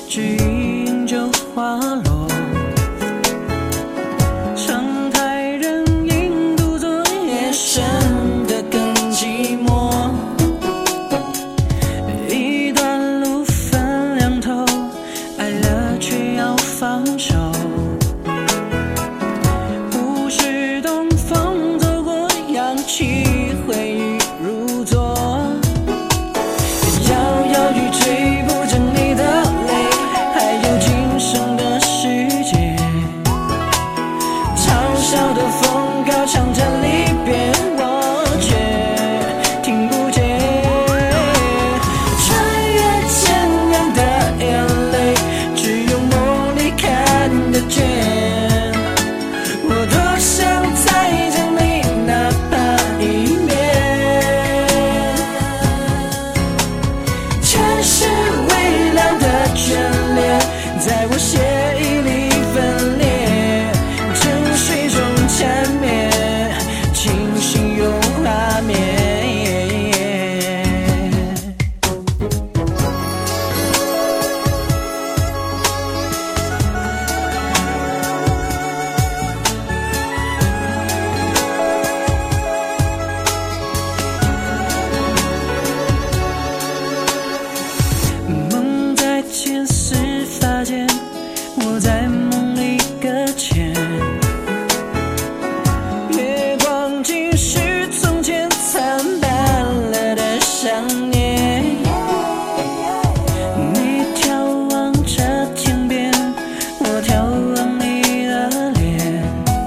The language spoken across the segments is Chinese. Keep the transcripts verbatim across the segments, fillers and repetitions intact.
只因就滑落。常态人影独坐，夜深的更寂寞。一段路分两头，爱了却要放手。物是东风走过，扬起回忆如昨。摇摇欲坠，不着你的泪，还有今生的世界。嘲笑的风高唱着离别，我却听不见。穿越千年的眼泪，只有梦里看得见。我多想再见你哪怕一面，前世微凉的眷恋，在我血液里分裂，沉睡中缠绵，清醒有画面。梦在前世发间，我在梦里搁浅。月光竟是从前残淡了的想念。你眺望着天边，我眺望你的脸。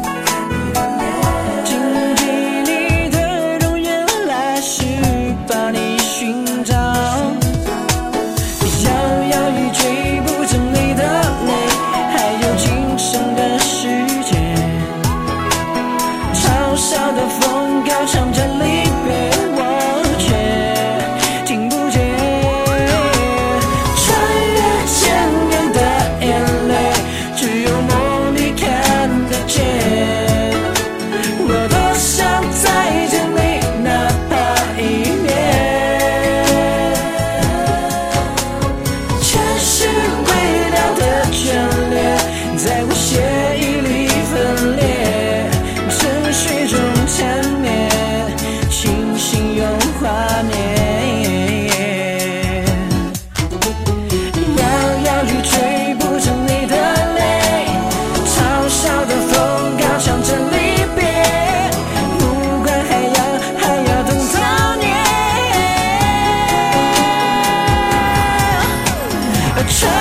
荆棘里的容颜，来时把你寻找。摇摇欲坠，不着你的泪，还有今生的世界。嘲笑的风高唱着离别，我却听不见。穿越千年的眼泪，只有梦里看得见。我多想再见你哪怕一面，前世微凉的眷恋，在我血液里分裂，沉睡中缠绵，清醒有画面。摇摇欲坠，不着你的泪，嘲笑的风高唱着离别，不管还要还要等多年。穿